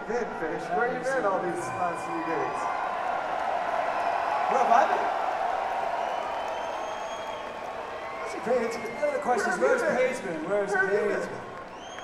you been, Fish? Where you been all these last few days? Where have I been? What's your page? The other question is, where's Paige been? Where's Where have you Paige been?